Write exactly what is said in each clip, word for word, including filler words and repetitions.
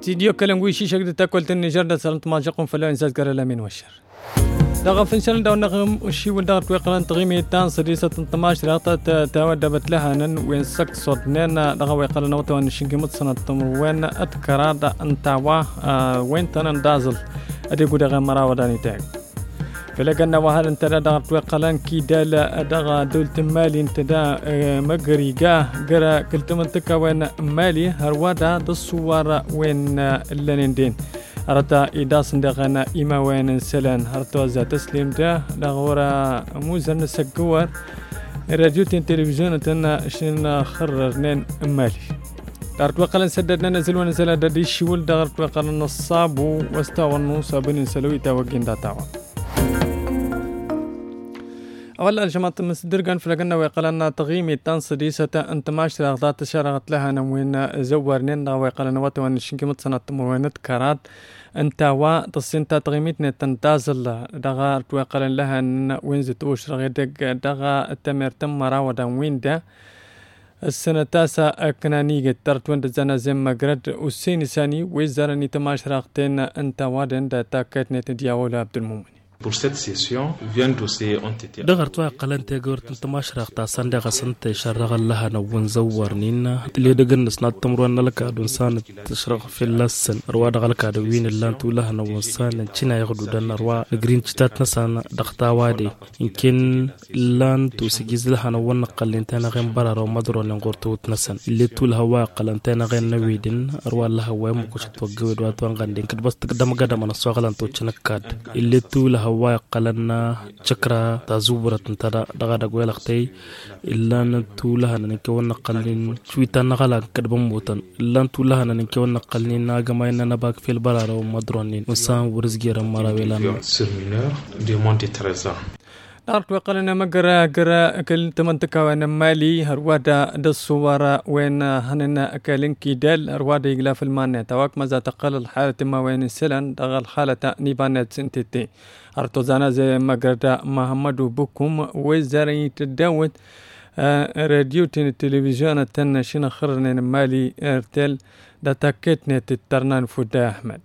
تيديو كلام شي شكد تاكل النيجر دا سلطة ما جاكم فلا إنسان كرا لا من وشر دغا فنشل داو نغم وشي ولدار تويقلان تغيمي تان سديسة تنتماش رغطة تاود بتلهانا وين سك صدنين دغا ويقلان نوتو ان شنكي متصنة وين اتكرا دا انتاوا وين تنان دازل ادي قو دغا مراوداني تاك فلقنا وهل انت دغا تويقلان كي دالا دغا دولت مالي انت دا مقريقا قرا كلت منطقة وين مالي هروادا دصوار وين اللانين أرتا إداس دغنا إما وين سلان هرتو زا تسليم دا دغورا موزن سكوار راديو تلفزيون تنا شن خررنين مالي دارت وقلا سددنا نزل ونزل ددي شول دارت وقلا نصاب واستوى النص بن سلوي توجين داتاوا أولا الجماعة مسدرقان فلقنا ويقلنا تغيمي تنصديسة أنت ماشي رغضات شرغت لها نوين زورنين ويقلنا واتوان شنكي متصنة موينت كارات انت وا تصنتا تغيميتنا تنتازل دغا ويقلن لها وين زتوش رغيدك دغا التمر تم مراودا وين دا السنة تاسع كنانيجة ترتوان دزانا زم مقرد والسين ساني ويزارني تماش رغتين انت وادن دا تاكتنا تدياولا عبد المؤمن. Pour cette session, vingt dossiers ont été دغرت قلن تجورت تماش رغتا سندغ سنت شرغ لها نون زورنين اللي دغن سنات تمرون لك دون سان تشرغ في اللسن روا دغلك دوين اللان تولها نون سان تشنا يغدو دن روا جرين تشتات نسان دغتا وادي يمكن لان توسجيز لها نون قلن تانا غن برا رو مدرو نغورتو تنسن اللي تول هوا قلن تانا غن نويدن روا لها ويم كوش توغود واتوان غندين كد بس تقدم قدم انا سوغلان تو تشنكاد اللي تول هوا قلنا شكرا تزوبرة ترى دغدا قويلختي إلا نتولها نكون قلين شويتا نغلا كدبم بوتن إلا نتولها نكون قلين ناقماينا نباك في البلار ومدرونين وسان ورزقير مراويلان دارت وقلنا مقرا قرا أكل تمنتكا وين مالي هروادا دصورا وين هننا أكلين كيدال هروادا يقلاف المانية تواك ماذا تقل الحالة ما وين السلن دغا الحالة نيبانات سنتتي أرتوزانا زي مقرا محمد بكم وزاري تداود راديو التلفزيون تنشين خرن مالي ارتل دا تاكتنا تترنان فودا أحمد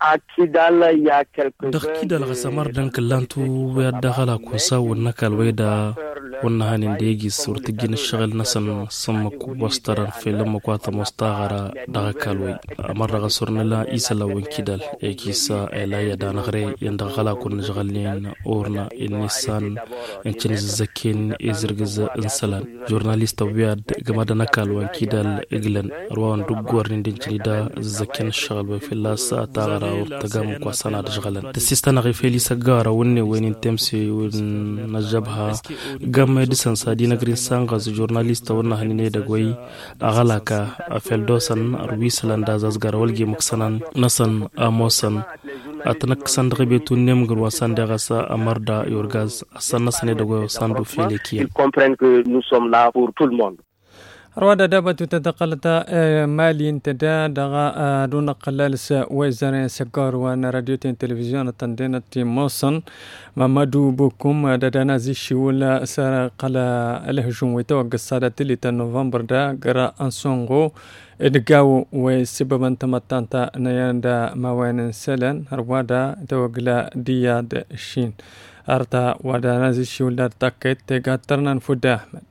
دخكيدا الغسامر دنك لانتو ويدخلا كوسا ونكال ويدا ونهان ديجي سورتجين الشغل نسن سمك وستر في لما كواتا مستغرا دغكالوي امر غسرنا لا ايسلا وينكيدال اكيسا الا يدا نغري يندغلا كون شغلين اورنا النسان انشنز زكين ازرغز انسلان جورناليست وياد غمادا نكال وينكيدال اغلن روان دوغورن دينجيدا زكين الشغل في الله ساتا تقام كواسانا دشغلن تسيستانا غيفيلي سجارة وني وين تمسي ونجبها قام ديسان سادينا غرين سانغاز جورناليست ورنا هنيني دقوي أغلاكا أفلدوسن أرويسلان دازاز غارولجي مكسنان نسن آموسن أتنك سندغي بيتو نيمغر واسان دغاسا أمردا يورغاز أسان نسني دقوي وساندو فيلي كيل. Ils comprennent que nous sommes là pour tout le monde. رواد دابت تتقلت مالي انتدا دغا دون قلالس وزارة سكار وانا راديو تلفزيون تندينة موصن مامادو بوكم دادانا زي شول سار قلا الهجوم ويتوقع السادة تلتا نوفمبر دا قرا انسونغو ادقاو وسببا تمتانتا نياندا موان سلن روادا توقلا دياد الشين ارتا ودانا زي شول دا تاكيت تيغاترنا فودا احمد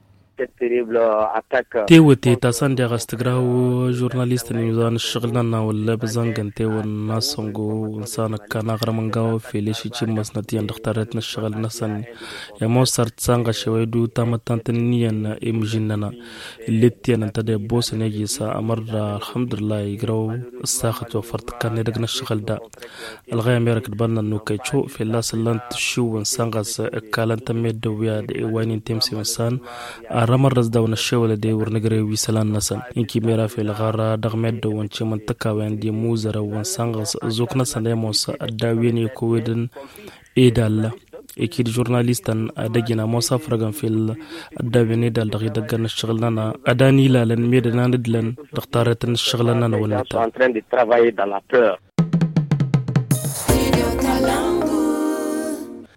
تيوتي تاسان دي غاستغراو جورناليست نيوزان الشغلنا ولا بزنغن تيو الناسونغو انسان كان غرمنغاو في ليشي تشمس نتيان دختارتنا الشغل نسان يا موسر تسانغا شويدو تامتانتنيان امجننا اللي تيان انت دي بوس نيجيسا امر الحمد لله يقراو الساخت وفرت كان يدقنا الشغل دا الغاية ميرك دبانا انو كيتشو في الله سلان تشو انسانغاس كالان تميد دويا دي وين تمسي انسان رمر رزداون الشولة دي ورنقري ويسلان نسان إنكي ميرا في الغارة دغمد وانشي منطقة وان دي موزرة وانسانغس زوك نسان ديموس الداوين يكويدن إيدال إكيد جورناليستان أدجنا موسى فرغان في الداوين إيدال دغي دغان الشغلنا أداني لالن ميدنا ندلن دختارتن الشغلنا ونتا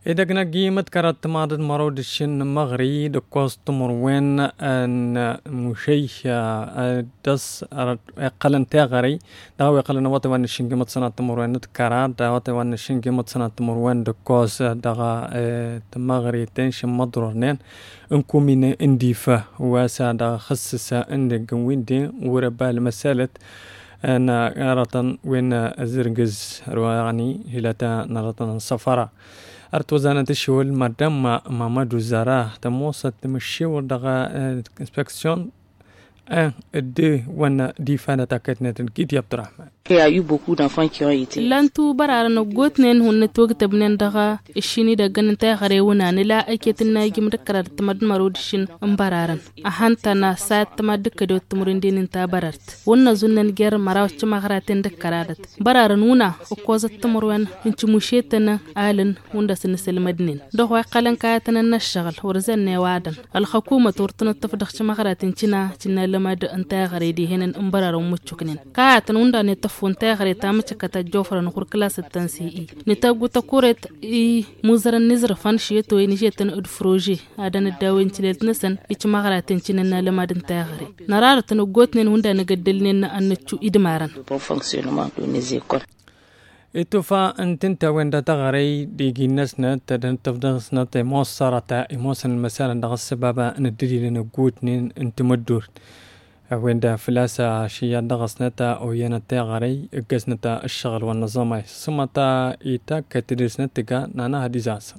إذا كنا قيمة كرات مادة مرود الشن مغري دكوس تمروين أن مشيش دس قلن تاغري داوي قلن واتي وان الشن قيمة سنة تمروين كرات داوي وان الشن قيمة سنة تمروين دكوس دغا تمغري تنش مضرورنين انكو من انديفة واسا دا خصصة اندق ويندي وربال مسالة أنا نرطن وين زرقز رواني هلاتا نرطن صفرة أرتوزانة الشغل مادام ما مادو زاراه تموسط مشيور دغا انسبكسيون un, deux, wana di fana takatnet kiti Abdurrahman. Il y a eu beaucoup d'enfants qui ont été. Lantu bararano gotnen hunne tog tabnen daga ishini da ganin ta gare wuna ne la ake tinna gim da karar tamad marudishin ambararan ahanta na sat tamad ka do tumurin dinin ta barart wannan zunnan ger marawci magaratin da kararat bararan wuna ko za tumurwan inci mushetana alin wanda sun selmadnin da wa qalan kayatan na shagal warzan ne wadan al hukuma turtuna tafdax magaratin cina cina lama da anta gare di henan ambararan muccuknin kayatan wanda ne funta gare ta mace kata jofra na kurkala sattan ci ni ta guta kuret i muzaran nizra fan shi to ni jetan ud projet adana dawin cilet nasan ichi magaratin cinan na lamadin ta gare narar tan gotnen hunda na gaddalnen na annacu idmaran bon fonctionnement de nos écoles. اتوفا انت انت وين تغري ديجي نسنا تدن تفضلنا تموصرة موسن المسألة دغ السبب ان الدليل ان قوتنين انت مدور وين دا فلاسة شيا دغسنتا او ينتا غري اقسنتا الشغل والنظام سمتا ايتا كتدرسنتك نانا هديزاسا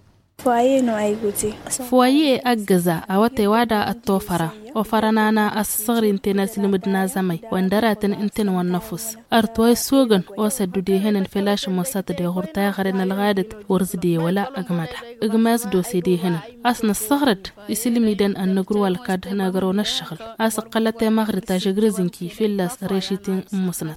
فوايي أجزا أوتي وادا التوفرة وفرنانا الصغر انتنا سلمدنا زمي واندراتن انتن والنفس أرتواي سوغن وسدو ديهن الفلاش مصات دي غرطاي غرين الغادة ورزدي ولا أجمدها إجماز دوسي ديهن أصن الصغرت يسلمني دن أن نقروا الكاد نقرون الشغل أس قلتي مغرطة جغرزنكي فيلاس ريشيتين مسنت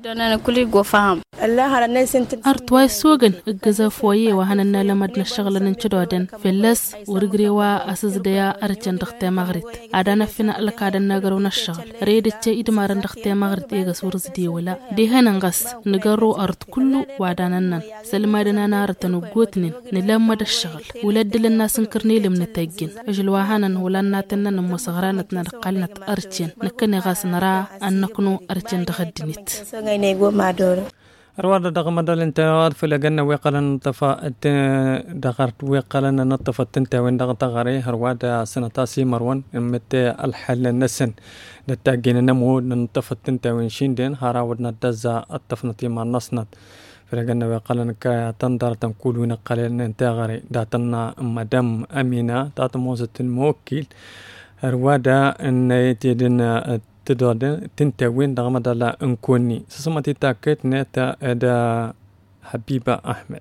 أرتواي سوغن أجزا فوايي وهننا لمدنا الشغل ننشدودن فيلاس ورقريوا أساس ديا أرجان دختي مغرط أدانا فينا لكادن نقرون الشغل ريدتش إدمارن دختي مغرط إيغس ورزدي ولا ديهن نغس نقرو أرض كله وعداننن سلمادنا نارتن وقوتنين نلمد الشغل ولد للناس نكرني لمن التاجين أجلواهانا ولناتنا مصغرانتنا لقالنا أرجين نكني غاس نرى أن نكونو أرجين دغدنيت رواد دغم دل انتوار في لجنة ويقلن نطفا دغرت ويقلن نطفا تنتا وين دغت غري رواد سنتاسي مروان مت الحل النسن نتاجين نمو نطفا تنتا وين شيندين هراودنا دزا الطفنتي ما نصنت في لجنة ويقلن كا تندر تنقول وين قلن انتا غري داتنا مدام أمينة دات موزة الموكل رواد ان يتيدن تدودن تنتوين دغما دالا انكوني سسمتي تاكيت نتا ادا حبيبة أحمد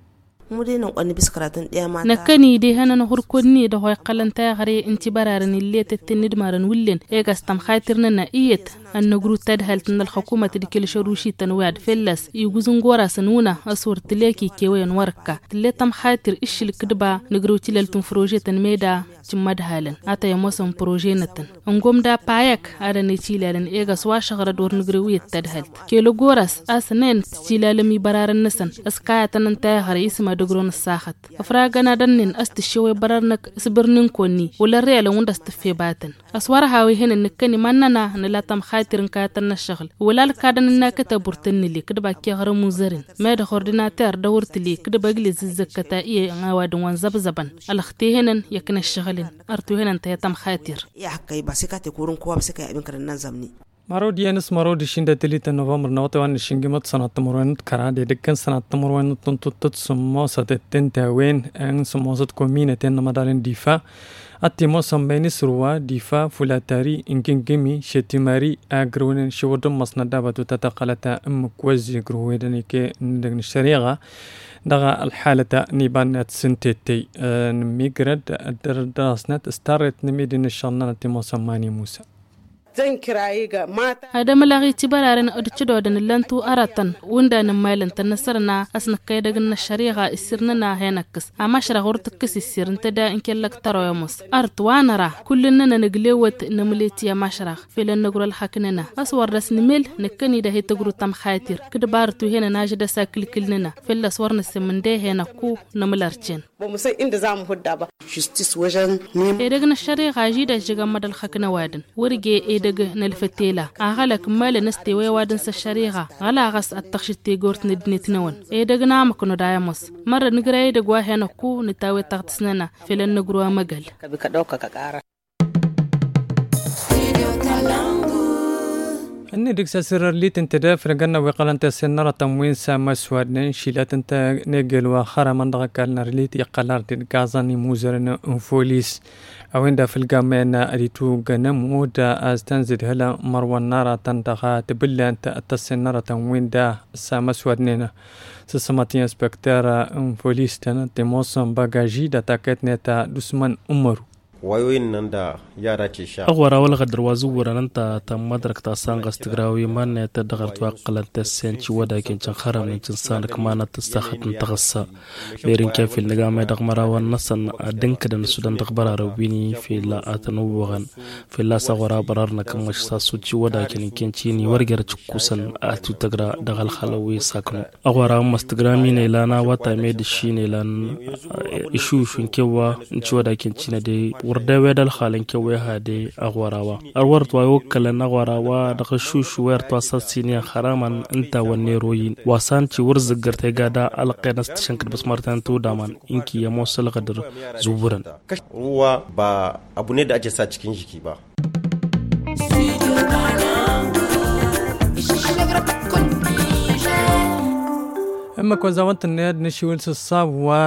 nakani de hanan hurkonni da hoy qalanta gare inti bararan اللي تتند مارن ولين ايغاستم خاطرنا na iyet an nagru tadhaltan al hukumat dikil sharushi tanwad fillas yuguzun gora sanuna asur tileki kewayan warka tiletam khatir ishil kidba nagru tilaltun projetan meda cimad halan ata yamosan projenatan angom da payak ada ne tilalan egas wa shagara dor nagru wiyat tadhalt kelo goras asnen tilalami bararan nasan askayatan ta gare isma dogron sahat afragana dannin astishowe bararnak sibirnin konni wala reala wanda staffe batan aswara hawi henen nikani mannana nalatam خاطرن كاتن الشغل ولا الكادن ناكتا برتني لي كده باكي غير مزرن ما ده coordinateur دورت لي كده بجلس زكتا ايه عواد وان زب زبن الاختي هنن يكن الشغلين ارتو هنن تيتم خاطر يا حكاي باسكا تكورن كوا بسكا ابن كرن نظامني مرود يانس مرود شيندا تليتا نوفمبر نوتوان شينجمت سنة تمرون كرادي دكان سنة تمرون تنتوت سموسة تنتاوين ان سموسة كومينة مدالين ديفا التموسم بين سروا دفاع فلاتاري إنكن جمي شتماري أجرون شودم مصندا بتو تتقلتا أم كوزي جرويدني كي ندغن الشريعة دغا الحالة نيبانات سنتيتي نميجرد دراسنات استارت نميدين الشرنان التموسم ماني موسى hada malagi tibararen adcido da lantu aratan wanda nan mailanta nasarna asna kai daga na shari'a isirna na henakas amma shara horta kasi sirnta da in kellak taroyamos artwanara kullun na naglewat na muletiya mashara filan nagral haknana aswar rasnimel nakani da hita guru tam khatir kidbartu hena najida sakilkilnana filla swarna simande hena ku na mularcin ba mu san inda zamu hudda ba justice wajen ne daga na shari'a ji da jiga madal hakna wadin wurge e daga na الفتيلة أغلق مال نستوي وادن سشريعة غلا غس التخشتي جورت ندنتنون إيه دقنا مكنو دايموس مرة نقرأ دقوا هنا كو نتاوي تغتسننا في لن نقرأ مقل أني ديك سر اللي تنتدى فرقنا وقال أنت سنرة تموين سام سوادن شيلات أنت نقل وخرا من دغك النرليت يقلار تنقازني موزرنا فوليس أو عند في الجامعة أريتو جنم مودا أستنزد هلا مروان نارا تنتقى تبلا أنت التسنرة تموين دا سام سوادننا سسماتين سبكتيرا فوليس تنا تموسم باجي دا تاكتنا تا دسمان أمرو wayoyin nan da yara ke sha agwara wala qadar wazuwara nanta ta madrak ta san gastigrawi manne ta dagartwa qalanta senci wada kin can kharam nin san kuma na tastakhat tagassa lerin kafil naga mai dagmara wan nasan dinka da sudan dagbara rawini fi la atnuwan fi la sagwara bararna kan mash sa suci wada kin kinci ni wargar kusan atu tagra dagal khalawi sakno agwara mastagrami ne lana wata mai da shine lan ishu shun kewa ci wada kin cina dai ورده ودل خالن كوي هادي اغوراوا اورت وايو كلن اغوراوا دخشوش ورت واساسينيا خرامان انت ونيروين واسان تي ورز غرتي غادا القينس تشنك بس مرتان تو دامان انكي يموصل غدر زوبرن ruwa ba abu ne da ake sa cikin jiki ba أما كوزاوانت النياد نشيول الصاب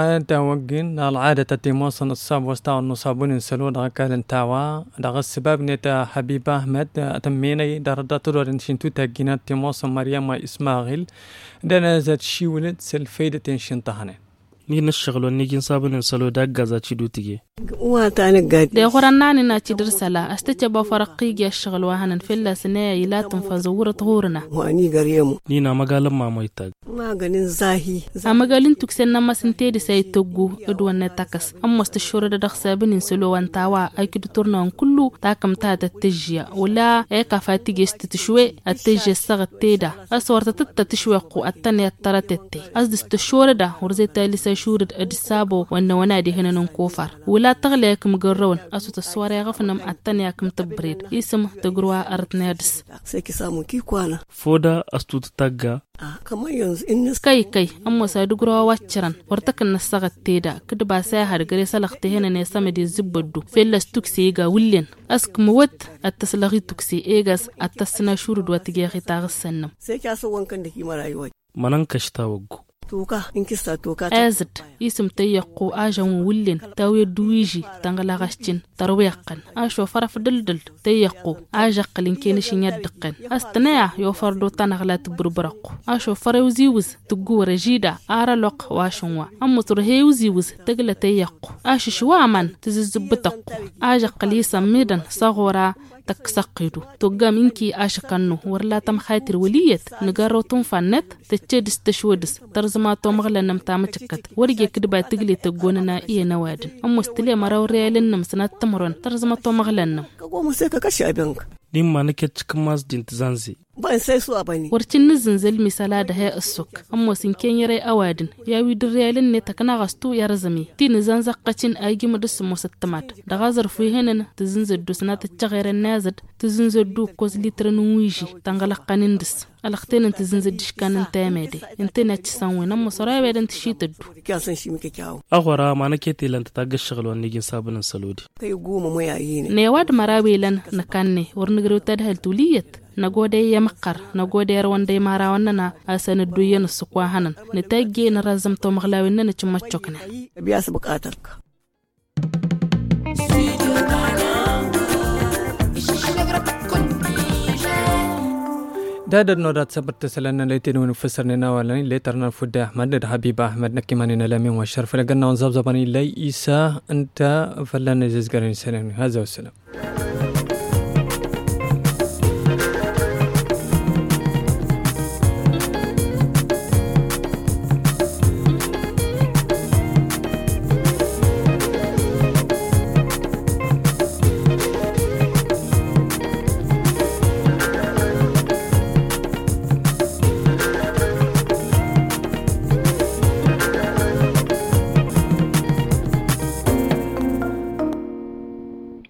وداوجين العادة تتموصن الصاب واستعوا النصابون ينسلون دغكال تاوا دغ السباب نتا حبيب أحمد تميني دردة تدور نشنتو تاجينات تموصن مريم إسماعيل دانا زاد شيولت سلفيدة تنشن طهنين ni na shagalo ni kin sabun salo da gaza ci dutige uwa ta ne gadi da qoranna na ci dirsala astace ba farqi ya shagalo hanan filla sanaya ila tun fazawura tuhurna wani gare mu ni na magalan mamaita maganin zahi a magalin tuksen na masinte da sai tuggu idwan na takas amma stashura da daksa binin salo wantawa aiki turna kullu ta kamta da tijiya wala ay ka fatige stishwe atije sagteda aswarta tatta tishwe qu atani taratette azdi stashura da hurzeta lisa شورد أدسابو وأن ونادي هنا ننكوفر ولا تغليك مقرون أسو تسواري غفنم أتنياكم تبريد اسم تقروا أرتنادس سيكي سامو كي كوانا فودا أستو تتاقا كما ينز إنس كي كي أمو سادقروا واتشران ورتكن نساغت تيدا كدبا ساهر غريسا لغتي هنا نيسامي دي زبادو فيلاس توكسي إيغا ولين أسك موت التسلغي توكسي إيغاس التسنا شورد واتجيغي تاغسنم سيكي أسو وانكن دكي مرايوي منان كشتاوغو توكا إنكسا توكا أزد اسم تيقو آجان ولين تاوي دويجي تنغلا غشتين ترويقن آشو فرف دلدل تيقو آجاقلين كينشين يدقن أستناع يوفردو تنغلا تبربرقو آشو فريوزيوز تقو رجيدا آرا لوق واشنوا أمو ترهيوزيوز تقل تيقو آشو شوامان تززبتقو آجاقلي سميدن صغورا تكسقيدو توغا منكي آشكانو ورلا تمخايتر وليت نغارو تنفانت تتشدس تشودس ترزما تومغلا نمتام تشكت ورجي كدبا تقلي تقوننا إيه نوادن أمو استلي مراو ريالن نمسنات تمرون ترزما تومغلا نم كاقو مسيكا كشابينك نيما نكت كماز دين تزانزي ban sai su abani warcin nizin zal misala da hay asuk amma sin ken yare awadin ya wi dirrelin ne takana gastu ya razami tin zan zaqqacin aygi mudus musattamat da gazar fu henan tzinzid dusna ta tagere nazad tzinzid du kos litran wiji tangala qanindis alaqtin tzinzid dishkan tamede intena tsan wena musarabe dan tshitadu kiyasan shi muke kyawu agwara ma nake tilanta ta gashgal wani gin sabunan salodi kai goma mayayi ne ne wad marabelan nakanne warnigru tadhal tuliyat nagode ya makar nagode rawande mara wannana asana duyen su kwa hanan ne tagge na razam to maghlawin na ci maccokna biya su bukatarka دادر نورات سبت سلنا ليتين ونفسرنا ولا ليترنا فدا أحمد حبيب أحمد نكماننا لامين والشرف لقنا ونزبزباني لي إيسا أنت فلان جزء قرن سلام هذا والسلام